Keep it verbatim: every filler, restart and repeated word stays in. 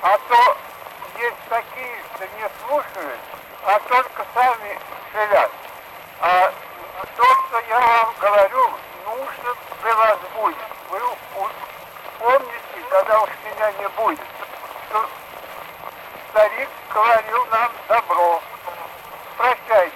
А то есть такие, что не слушают, а только сами шалят. А то, что я вам говорю, нужно для вас будет. Вы помните, когда уж меня не будет, что старик говорил нам добро. Прощайте.